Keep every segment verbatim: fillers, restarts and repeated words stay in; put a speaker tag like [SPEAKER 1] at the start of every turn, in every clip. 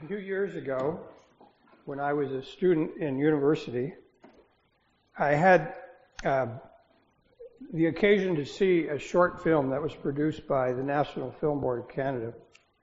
[SPEAKER 1] A few years ago, when I was a student in university, I had uh, the occasion to see a short film that was produced by the National Film Board of Canada.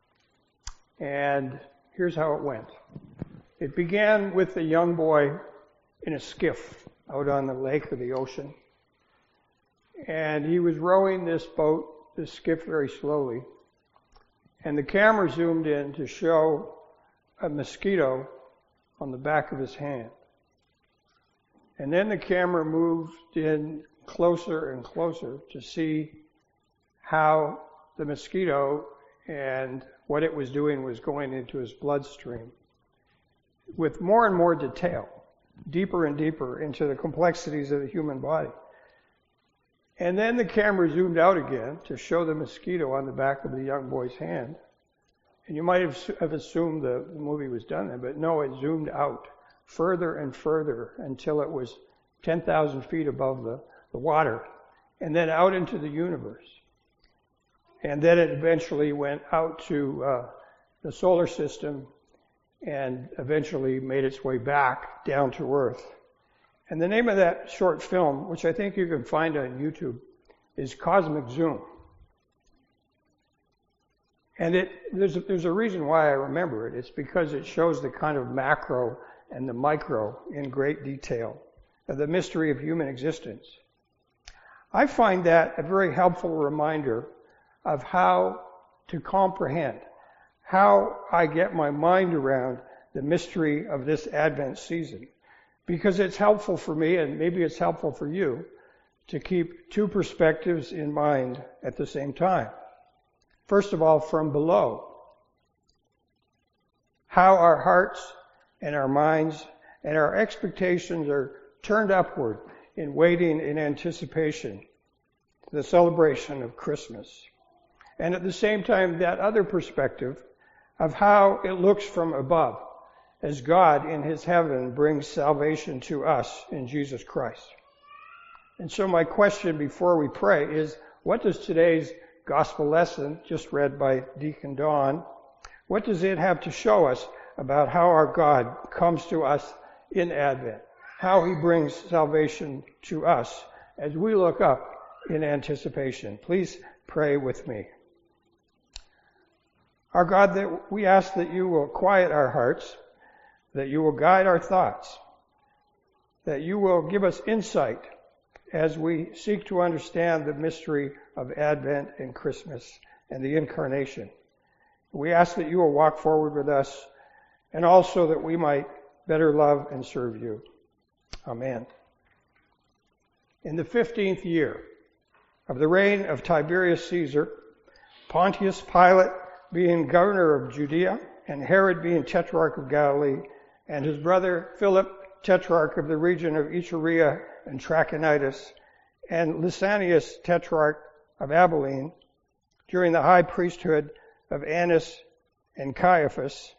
[SPEAKER 1] And here's how it went. It began with a young boy in a skiff out on the lake or the ocean. And he was rowing this boat, this skiff, very slowly. And the camera zoomed in to show a mosquito on the back of his hand. And then the camera moved in closer and closer to see how the mosquito and what it was doing was going into his bloodstream with more and more detail, deeper and deeper into the complexities of the human body. And then the camera zoomed out again to show the mosquito on the back of the young boy's hand. And you might have assumed the movie was done then, but no, it zoomed out further and further until it was ten thousand feet above the, the water, and then out into the universe. And then it eventually went out to uh, the solar system and eventually made its way back down to Earth. And the name of that short film, which I think you can find on YouTube, is Cosmic Zoom. And it, there's, a, there's a reason why I remember it. It's because it shows the kind of macro and the micro in great detail of the mystery of human existence. I find that a very helpful reminder of how to comprehend, how I get my mind around the mystery of this Advent season. Because it's helpful for me, and maybe it's helpful for you, to keep two perspectives in mind at the same time. First of all, from below, how our hearts and our minds and our expectations are turned upward in waiting in anticipation to the celebration of Christmas. And at the same time, that other perspective of how it looks from above as God in His heaven brings salvation to us in Jesus Christ. And so my question before we pray is, what does today's gospel lesson, just read by Deacon Don, what does it have to show us about how our God comes to us in Advent? How He brings salvation to us as we look up in anticipation. Please pray with me. Our God, that we ask that You will quiet our hearts, that You will guide our thoughts, that You will give us insight as we seek to understand the mystery of Advent and Christmas and the Incarnation. We ask that You will walk forward with us, and also that we might better love and serve You. Amen. In the fifteenth year of the reign of Tiberius Caesar, Pontius Pilate being governor of Judea, and Herod being tetrarch of Galilee, and his brother Philip, tetrarch of the region of Iturea and Trachonitis, and Lysanias, tetrarch of Abilene, during the high priesthood of Annas and Caiaphas.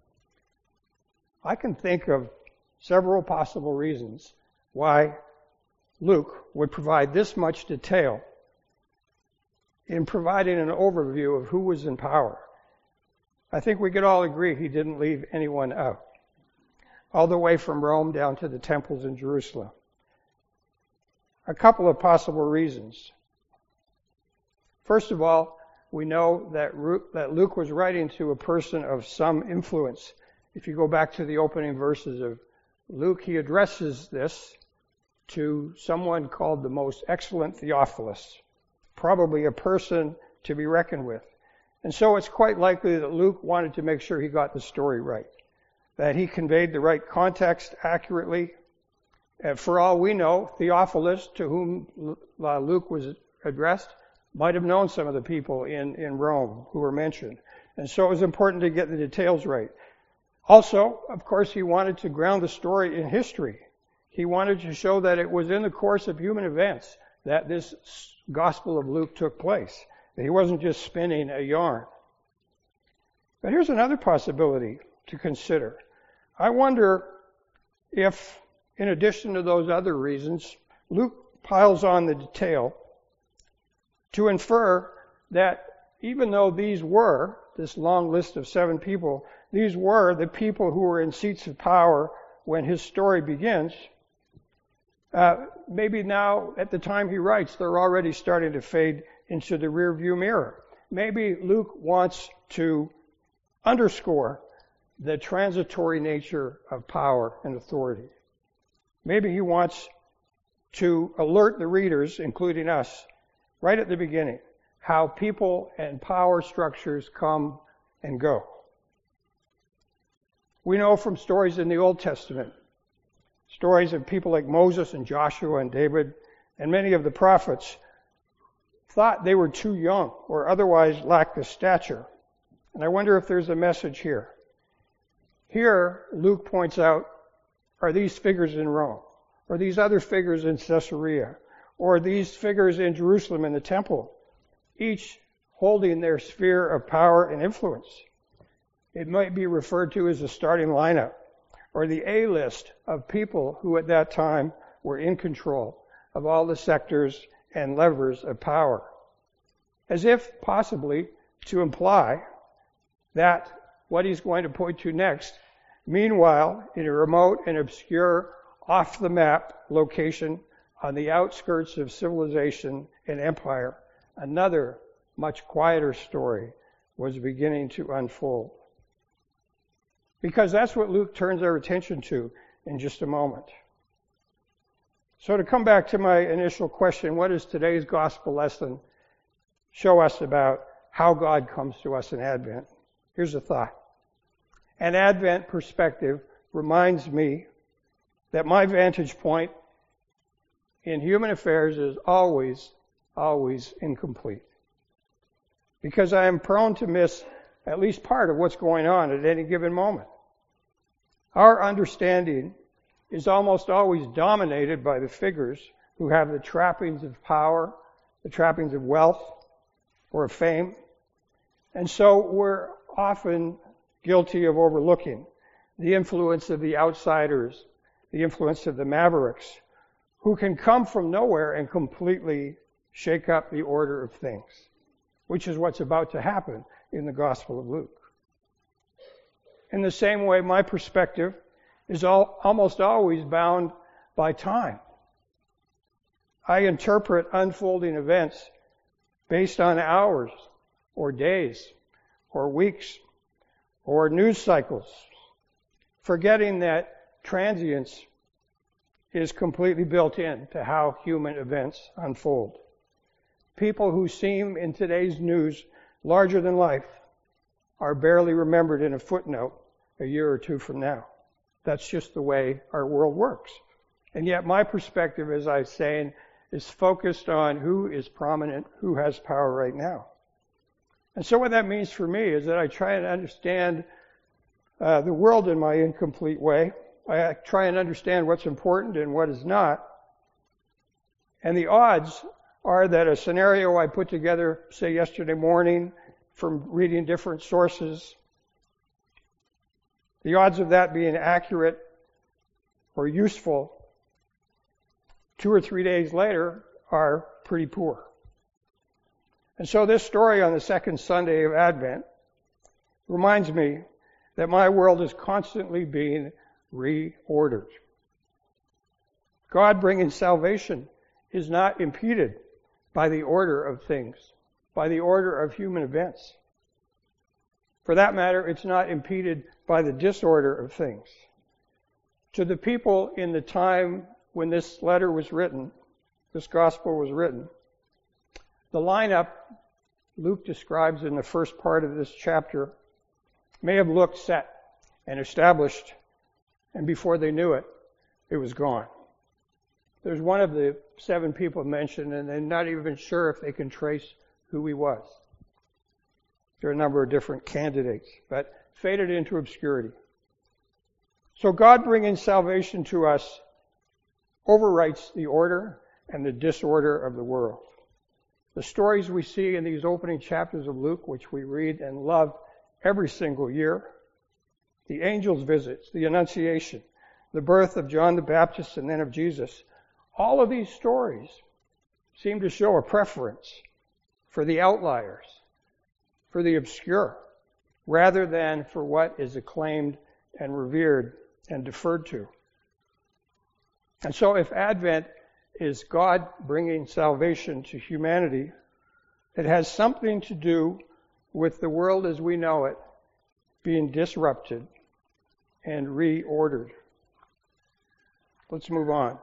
[SPEAKER 1] I can think of several possible reasons why Luke would provide this much detail in providing an overview of who was in power. I think we could all agree he didn't leave anyone out, all the way from Rome down to the temples in Jerusalem. A couple of possible reasons. First of all, we know that Luke was writing to a person of some influence. If you go back to the opening verses of Luke, he addresses this to someone called the most excellent Theophilus, probably a person to be reckoned with. And so it's quite likely that Luke wanted to make sure he got the story right, that he conveyed the right context accurately. And for all we know, Theophilus, to whom Luke was addressed, might have known some of the people in, in Rome who were mentioned. And so it was important to get the details right. Also, of course, he wanted to ground the story in history. He wanted to show that it was in the course of human events that this Gospel of Luke took place, that he wasn't just spinning a yarn. But here's another possibility to consider. I wonder if, in addition to those other reasons, Luke piles on the detail to infer that even though these were this long list of seven people, these were the people who were in seats of power when his story begins. Uh, maybe now, at the time he writes, they're already starting to fade into the rearview mirror. Maybe Luke wants to underscore the transitory nature of power and authority. Maybe he wants to alert the readers, including us, right at the beginning, how people and power structures come and go. We know from stories in the Old Testament, stories of people like Moses and Joshua and David and many of the prophets thought they were too young or otherwise lacked the stature. And I wonder if there's a message here. Here, Luke points out, are these figures in Rome, or these other figures in Caesarea, or these figures in Jerusalem in the temple, each holding their sphere of power and influence. It might be referred to as a starting lineup, or the A-list of people who at that time were in control of all the sectors and levers of power, as if possibly to imply that what he's going to point to next, meanwhile, in a remote and obscure, off-the-map location on the outskirts of civilization and empire, another, much quieter story was beginning to unfold. Because that's what Luke turns our attention to in just a moment. So to come back to my initial question, what does today's gospel lesson show us about how God comes to us in Advent? Here's a thought. An Advent perspective reminds me that my vantage point in human affairs is always, always incomplete. Because I am prone to miss at least part of what's going on at any given moment. Our understanding is almost always dominated by the figures who have the trappings of power, the trappings of wealth, or of fame. And so we're often guilty of overlooking the influence of the outsiders, the influence of the mavericks, who can come from nowhere and completely shake up the order of things, which is what's about to happen in the Gospel of Luke. In the same way, my perspective is all, almost always bound by time. I interpret unfolding events based on hours or days or weeks or news cycles, forgetting that transience is completely built in to how human events unfold. People who seem in today's news larger than life are barely remembered in a footnote a year or two from now. That's just the way our world works. And yet my perspective, as I was saying, is focused on who is prominent, who has power right now. And so what that means for me is that I try and understand uh, the world in my incomplete way. I try and understand what's important and what is not. And the odds are that a scenario I put together, say yesterday morning, from reading different sources, the odds of that being accurate or useful two or three days later are pretty poor. And so this story on the second Sunday of Advent reminds me that my world is constantly being reordered. God bringing salvation is not impeded by the order of things, by the order of human events. For that matter, it's not impeded by the disorder of things. To the people in the time when this letter was written, this gospel was written, the lineup Luke describes in the first part of this chapter may have looked set and established, and before they knew it, it was gone. There's one of the seven people mentioned, and they're not even sure if they can trace who he was. There are a number of different candidates, but faded into obscurity. So God bringing salvation to us overwrites the order and the disorder of the world. The stories we see in these opening chapters of Luke, which we read and love every single year, the angel's visits, the Annunciation, the birth of John the Baptist and then of Jesus, all of these stories seem to show a preference for the outliers, for the obscure, rather than for what is acclaimed and revered and deferred to. And so if Advent is God bringing salvation to humanity, it has something to do with the world as we know it being disrupted and reordered. Let's move on.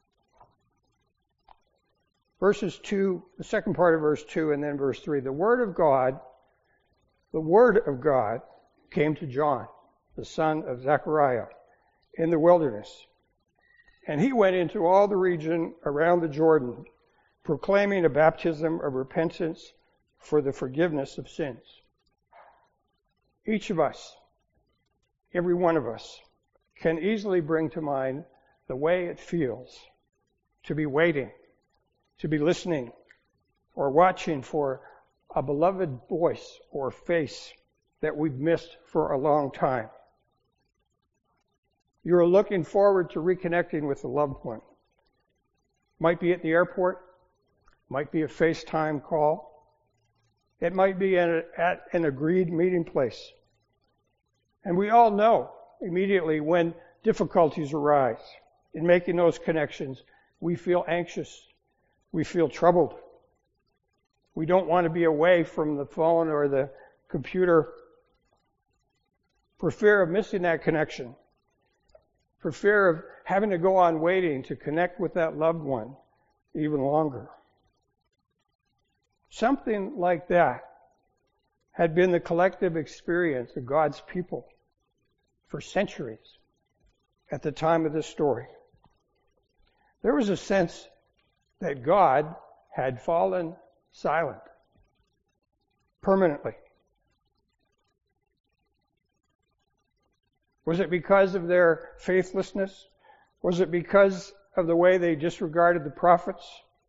[SPEAKER 1] Verses two, the second part of verse two and then verse three. The Word of God, the Word of God came to John, the son of Zechariah, in the wilderness. And he went into all the region around the Jordan, proclaiming a baptism of repentance for the forgiveness of sins. Each of us, every one of us, can easily bring to mind the way it feels to be waiting, to be listening, or watching for a beloved voice or face that we've missed for a long time. You're looking forward to reconnecting with a loved one. Might be at the airport, might be a FaceTime call. It might be at, a, at an agreed meeting place. And we all know immediately when difficulties arise in making those connections, we feel anxious, we feel troubled. We don't want to be away from the phone or the computer for fear of missing that connection, for fear of having to go on waiting to connect with that loved one even longer. Something like that had been the collective experience of God's people for centuries at the time of this story. There was a sense that God had fallen silent permanently. Was it because of their faithlessness? Was it because of the way they disregarded the prophets?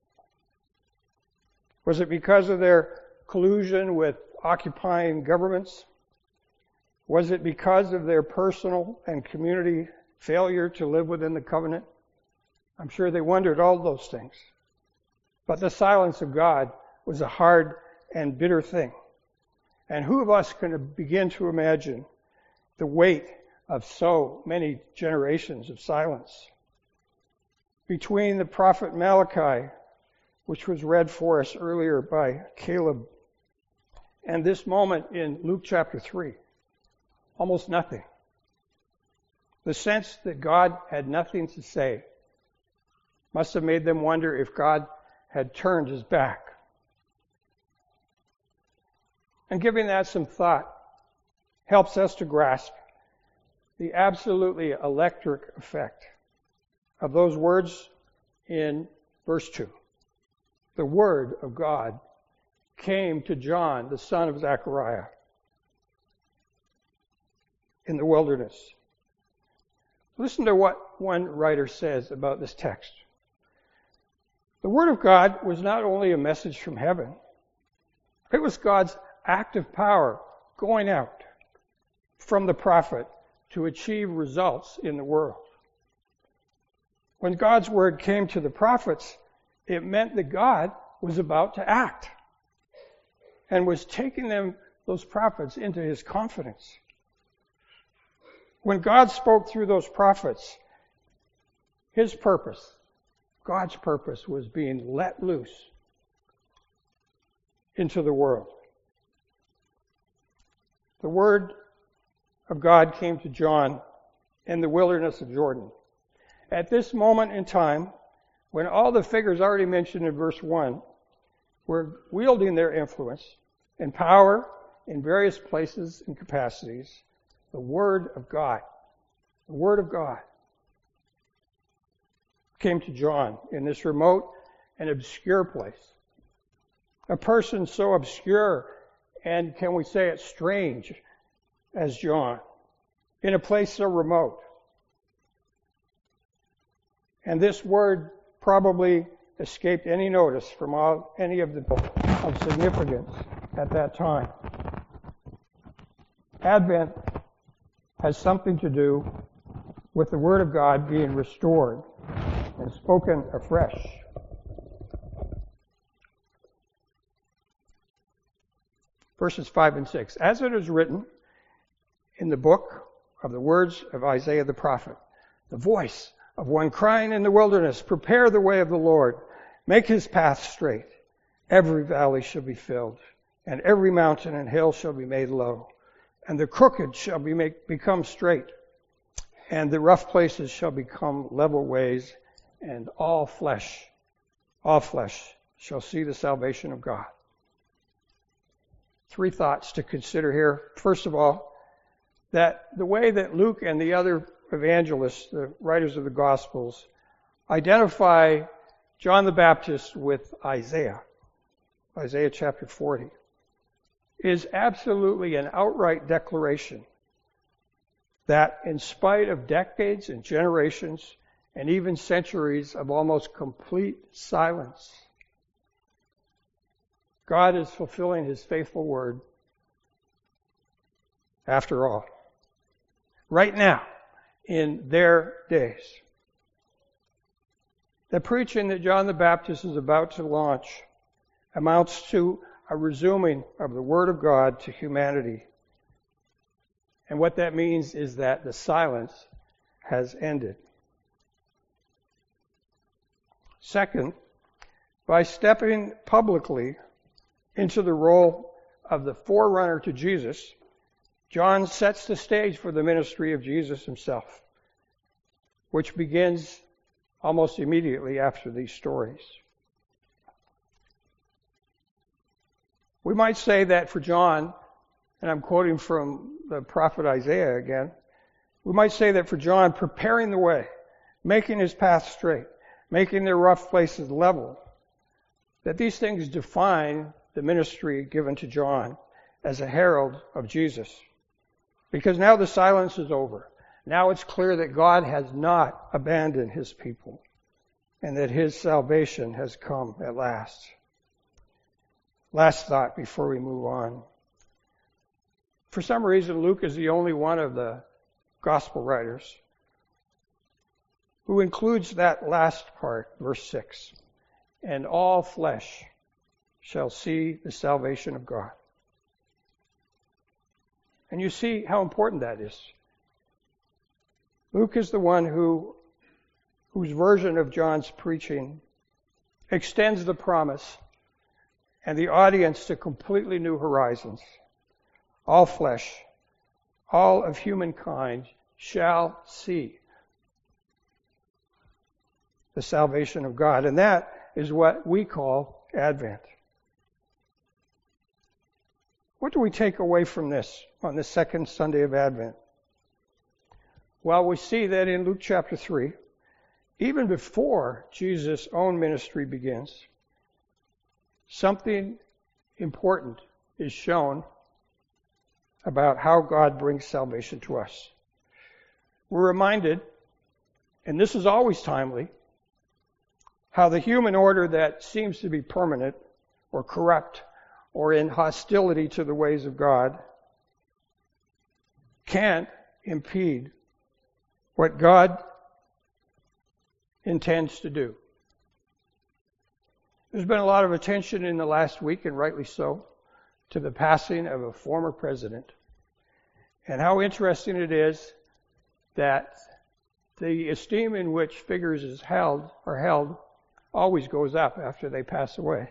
[SPEAKER 1] Was it because of their collusion with occupying governments? Was it because of their personal and community failure to live within the covenant? I'm sure they wondered all those things. But the silence of God was a hard and bitter thing. And who of us can begin to imagine the weight of so many generations of silence? Between the prophet Malachi, which was read for us earlier by Caleb, and this moment in Luke chapter three, almost nothing. The sense that God had nothing to say must have made them wonder if God had turned his back. And giving that some thought helps us to grasp the absolutely electric effect of those words in verse two. The Word of God came to John, the son of Zechariah, in the wilderness. Listen to what one writer says about this text. The Word of God was not only a message from heaven, it was God's active power going out from the prophet to achieve results in the world. When God's Word came to the prophets, it meant that God was about to act and was taking them, those prophets, into his confidence. When God spoke through those prophets, his purpose, God's purpose, was being let loose into the world. The Word of God came to John in the wilderness of Jordan. At this moment in time, when all the figures already mentioned in verse one were wielding their influence and power in various places and capacities, the Word of God, the Word of God came to John in this remote and obscure place. A person so obscure and, can we say it, strange as John, in a place so remote. And this word probably escaped any notice from all, any of the of significance at that time. Advent has something to do with the Word of God being restored and spoken afresh. Verses five and six. As it is written, in the book of the words of Isaiah the prophet, the voice of one crying in the wilderness, prepare the way of the Lord, make his path straight. Every valley shall be filled, and every mountain and hill shall be made low, and the crooked shall be make, become straight, and the rough places shall become level ways, and all flesh, all flesh shall see the salvation of God. Three thoughts to consider here. First of all, that the way that Luke and the other evangelists, the writers of the Gospels, identify John the Baptist with Isaiah, Isaiah chapter forty, is absolutely an outright declaration that in spite of decades and generations and even centuries of almost complete silence, God is fulfilling his faithful word after all. Right now, in their days. The preaching that John the Baptist is about to launch amounts to a resuming of the Word of God to humanity. And what that means is that the silence has ended. Second, by stepping publicly into the role of the forerunner to Jesus, John sets the stage for the ministry of Jesus himself, which begins almost immediately after these stories. We might say that for John, and I'm quoting from the prophet Isaiah again, we might say that for John, preparing the way, making his path straight, making the rough places level, that these things define the ministry given to John as a herald of Jesus. Because now the silence is over. Now it's clear that God has not abandoned his people and that his salvation has come at last. Last thought before we move on. For some reason, Luke is the only one of the gospel writers who includes that last part, verse six. And all flesh shall see the salvation of God. And you see how important that is. Luke is the one who, whose version of John's preaching extends the promise and the audience to completely new horizons. All flesh, all of humankind shall see the salvation of God. And that is what we call Advent. What do we take away from this on the second Sunday of Advent? Well, we see that in Luke chapter three, even before Jesus' own ministry begins, something important is shown about how God brings salvation to us. We're reminded, and this is always timely, how the human order that seems to be permanent or corrupt or in hostility to the ways of God can't impede what God intends to do. There's been a lot of attention in the last week, and rightly so, to the passing of a former president. And how interesting it is that the esteem in which figures is held are held always goes up after they pass away.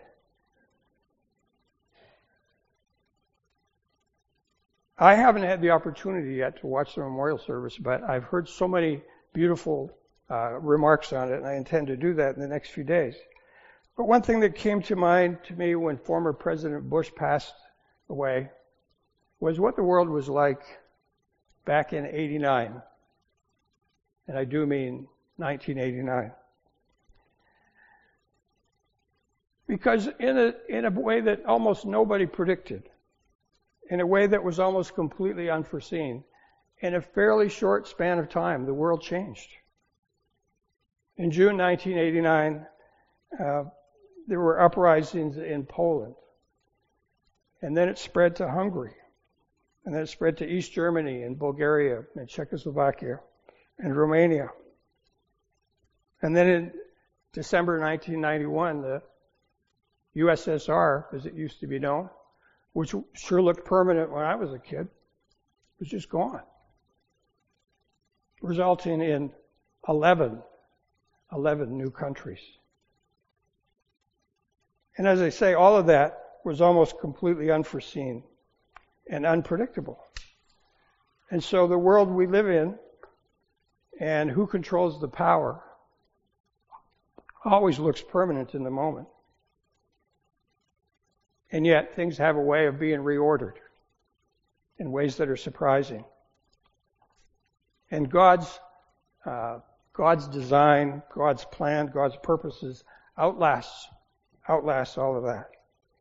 [SPEAKER 1] I haven't had the opportunity yet to watch the memorial service, but I've heard so many beautiful uh, remarks on it, and I intend to do that in the next few days. But one thing that came to mind to me when former President Bush passed away was what the world was like back in eighty-nine. And I do mean nineteen eighty-nine. Because in a, in a way that almost nobody predicted, in a way that was almost completely unforeseen, in a fairly short span of time, the world changed. In June nineteen eighty-nine, uh, there were uprisings in Poland. And then it spread to Hungary. And then it spread to East Germany and Bulgaria and Czechoslovakia and Romania. And then in December nineteen ninety-one, the U S S R, as it used to be known, which sure looked permanent when I was a kid, was just gone, resulting in eleven, eleven new countries. And as I say, all of that was almost completely unforeseen and unpredictable. And so the world we live in and who controls the power always looks permanent in the moment. And yet things have a way of being reordered in ways that are surprising. And God's uh, God's design, God's plan, God's purposes outlasts outlasts all of that.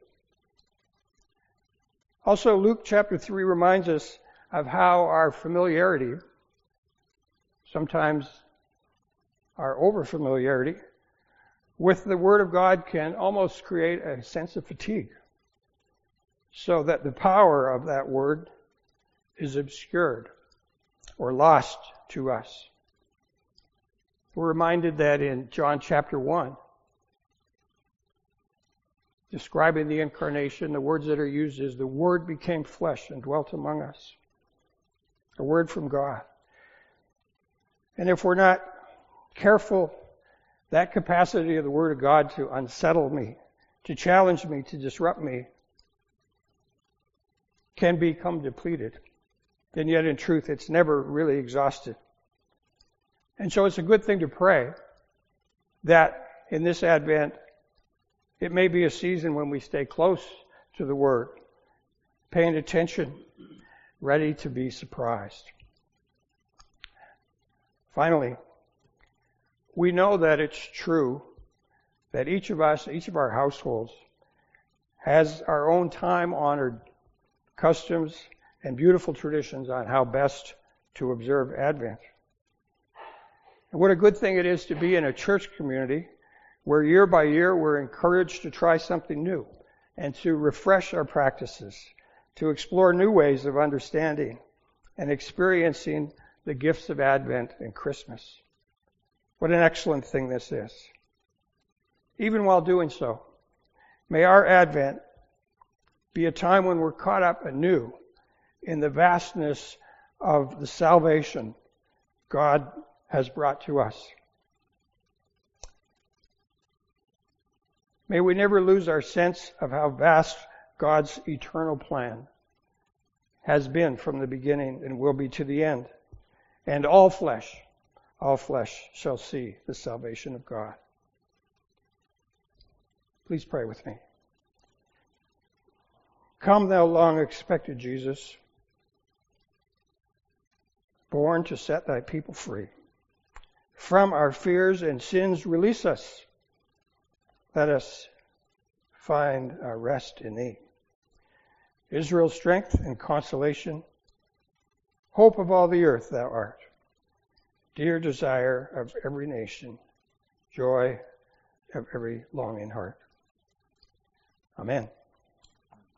[SPEAKER 1] Also, Luke chapter three reminds us of how our familiarity, sometimes our over-familiarity, with the Word of God can almost create a sense of fatigue, so that the power of that Word is obscured or lost to us. We're reminded that in John chapter one, describing the incarnation, the words that are used is, the Word became flesh and dwelt among us. A word from God. And if we're not careful, that capacity of the Word of God to unsettle me, to challenge me, to disrupt me, can become depleted. And yet in truth, it's never really exhausted. And so it's a good thing to pray that in this Advent, it may be a season when we stay close to the Word, paying attention, ready to be surprised. Finally, we know that it's true that each of us, each of our households, has our own time-honored customs and beautiful traditions on how best to observe Advent. And what a good thing it is to be in a church community where year by year we're encouraged to try something new and to refresh our practices, to explore new ways of understanding and experiencing the gifts of Advent and Christmas. What an excellent thing this is. Even while doing so, may our Advent be a time when we're caught up anew in the vastness of the salvation God has brought to us. May we never lose our sense of how vast God's eternal plan has been from the beginning and will be to the end. And all flesh, all flesh shall see the salvation of God. Please pray with me. Come, thou long expected Jesus, born to set thy people free. From our fears and sins release us. Let us find our rest in thee. Israel's strength and consolation, hope of all the earth thou art, dear desire of every nation, joy of every longing heart. Amen.